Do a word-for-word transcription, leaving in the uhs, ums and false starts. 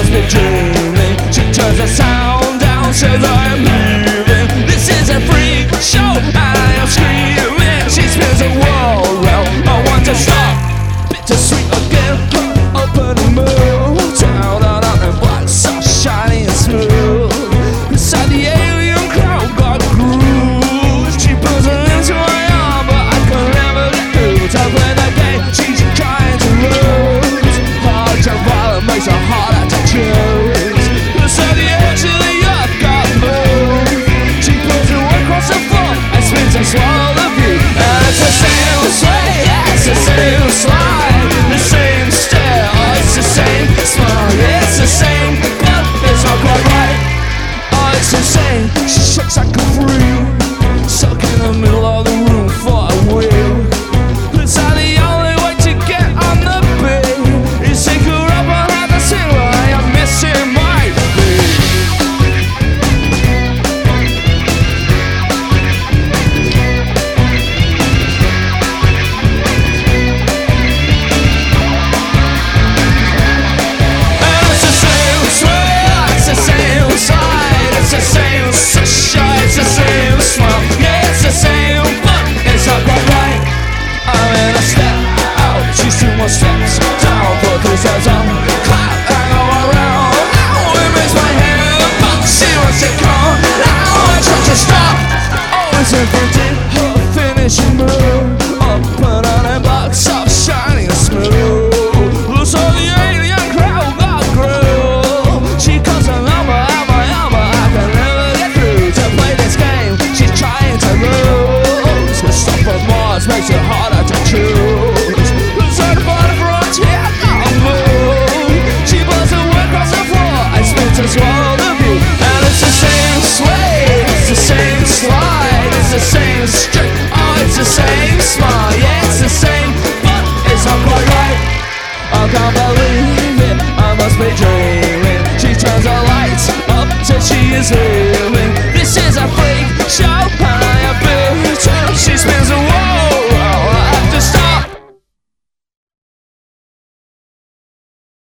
must be dreaming. She turns the sound down, says I'm leaving. This is a freak show, and I am screaming. She spins the world round, I want to stop. Bittersweet again, open and move. Down, down, down, and black, so shiny and smooth. Beside the alien crowd, got grooves. She pulls her into my arm, but I can never get through. To play the game, she's trying to lose. Hard to violent makes her harder to choose. Beside the edge of the earth, got moved. She pulls her way across the floor and spins and swallows the view. And it's the same sway, it's the same slide, the same stare, oh, it's the same smile, yeah, it's the same, but it's not quite right. Oh, it's insane, she shakes like a freak, stuck in the middle of the room for a wheel. It's how the only way to get on the beat is take her up and have the sing while I am missing my beat. And it's the same sway, it's the same slide, it's the same swish, it's the same smile, yeah, it's the same, but it's not quite right. I'm in a step out, she's two more steps down, put those hands on, clap and go around. Now it makes my hair, but she wants to come. Now I try to stop, always inventing her finishing move. Up and down and back, soft, shiny and smooth. Looks all the alien crowd got groove. She calls a number out my number, I can never get through. To play this game, she's trying to lose. The stuff of Mars makes it harder to choose. Inside the bottom frontier, got move. She blows her way across the floor and spins and swallows the view. And it's the same sway, it's the same slide, it's the same strip, oh, it's the same smile, yeah, it's the same, but it's not quite right. I can't believe it, I must be dreaming. She turns the lights up till she is leaving. This is a freak show.